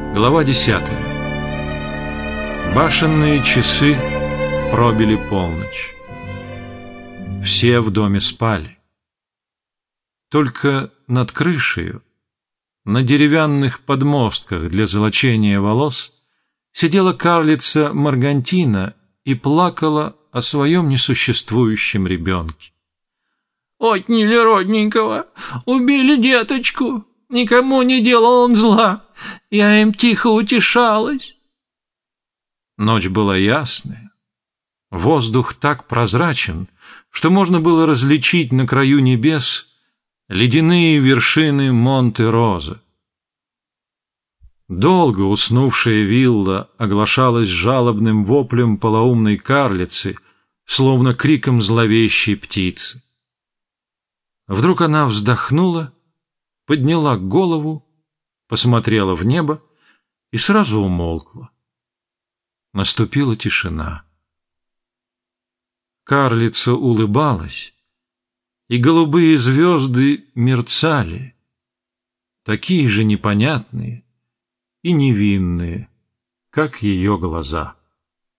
Глава 10. Башенные часы пробили полночь. Все в доме спали. Только над крышею, на деревянных подмостках для золочения волос, сидела карлица Маргантина и плакала о своем несуществующем ребенке. «Отняли родненького, убили деточку, никому не делал он зла, я им тихо утешалась». Ночь была ясная, воздух так прозрачен, что можно было различить на краю небес ледяные вершины Монте-Роза. Долго уснувшая вилла оглашалась жалобным воплем полоумной карлицы, словно криком зловещей птицы. Вдруг она вздохнула, подняла голову, посмотрела в небо и сразу умолкла. Наступила тишина. Карлица улыбалась, и голубые звезды мерцали, такие же непонятные и невинные, как ее глаза.